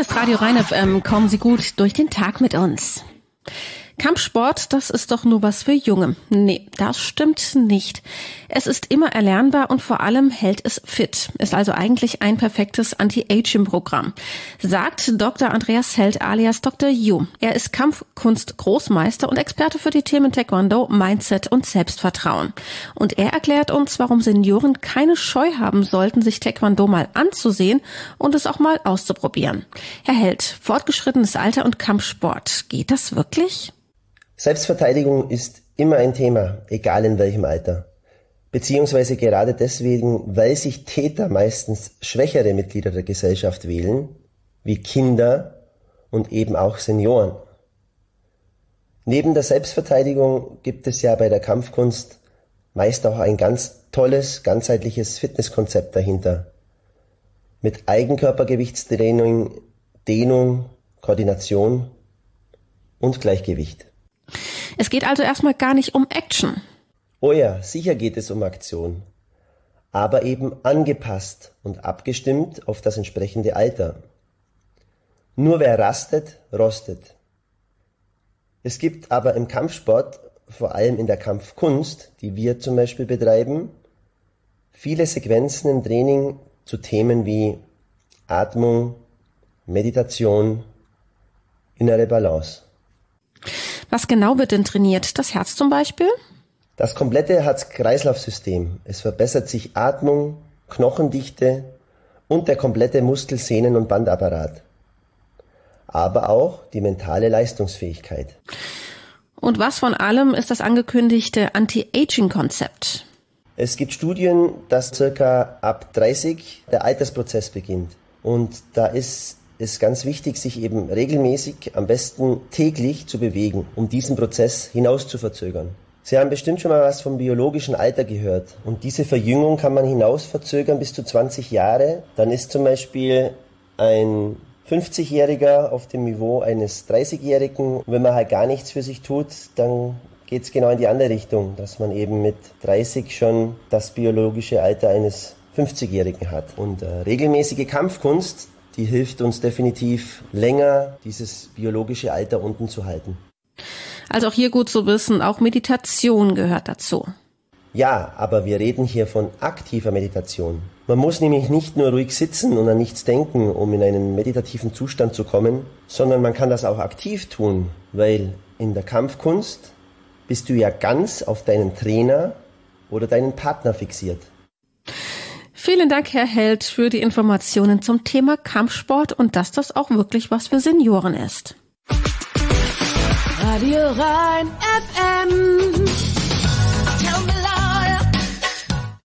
Hier ist Radio Rhein FM. Kommen Sie gut durch den Tag mit uns. Kampfsport, das ist doch nur was für Junge. Nee, das stimmt nicht. Es ist immer erlernbar und vor allem hält es fit. Ist also eigentlich ein perfektes Anti-Aging-Programm, sagt Dr. Andreas Held alias Dr. Yu. Er ist Kampfkunst-Großmeister und Experte für die Themen Taekwondo, Mindset und Selbstvertrauen. Und er erklärt uns, warum Senioren keine Scheu haben sollten, sich Taekwondo mal anzusehen und es auch mal auszuprobieren. Herr Held, fortgeschrittenes Alter und Kampfsport, geht das wirklich? Selbstverteidigung ist immer ein Thema, egal in welchem Alter. Beziehungsweise gerade deswegen, weil sich Täter meistens schwächere Mitglieder der Gesellschaft wählen, wie Kinder und eben auch Senioren. Neben der Selbstverteidigung gibt es ja bei der Kampfkunst meist auch ein ganz tolles, ganzheitliches Fitnesskonzept dahinter. Mit Eigenkörpergewichtstraining, Dehnung, Koordination und Gleichgewicht. Es geht also erstmal gar nicht um Action. Oh ja, sicher geht es um Aktion, aber eben angepasst und abgestimmt auf das entsprechende Alter. Nur wer rastet, rostet. Es gibt aber im Kampfsport, vor allem in der Kampfkunst, die wir zum Beispiel betreiben, viele Sequenzen im Training zu Themen wie Atmung, Meditation, innere Balance. Was genau wird denn trainiert? Das Herz zum Beispiel? Das komplette Herz-Kreislauf-System. Es verbessert sich Atmung, Knochendichte und der komplette Muskel-, Sehnen- und Bandapparat. Aber auch die mentale Leistungsfähigkeit. Und was von allem ist das angekündigte Anti-Aging-Konzept? Es gibt Studien, dass circa ab 30 der Altersprozess beginnt. Und da ist es ganz wichtig, sich eben regelmäßig, am besten täglich zu bewegen, um diesen Prozess hinaus zu verzögern. Sie haben bestimmt schon mal was vom biologischen Alter gehört. Und diese Verjüngung kann man hinaus verzögern bis zu 20 Jahre. Dann ist zum Beispiel ein 50-Jähriger auf dem Niveau eines 30-Jährigen. Wenn man halt gar nichts für sich tut, dann geht es genau in die andere Richtung, dass man eben mit 30 schon das biologische Alter eines 50-Jährigen hat. Und regelmäßige Kampfkunst, die hilft uns definitiv länger, dieses biologische Alter unten zu halten. Also auch hier gut zu wissen, auch Meditation gehört dazu. Ja, aber wir reden hier von aktiver Meditation. Man muss nämlich nicht nur ruhig sitzen und an nichts denken, um in einen meditativen Zustand zu kommen, sondern man kann das auch aktiv tun, weil in der Kampfkunst bist du ja ganz auf deinen Trainer oder deinen Partner fixiert. Vielen Dank, Herr Held, für die Informationen zum Thema Kampfsport und dass das auch wirklich was für Senioren ist. Radio Rhein FM.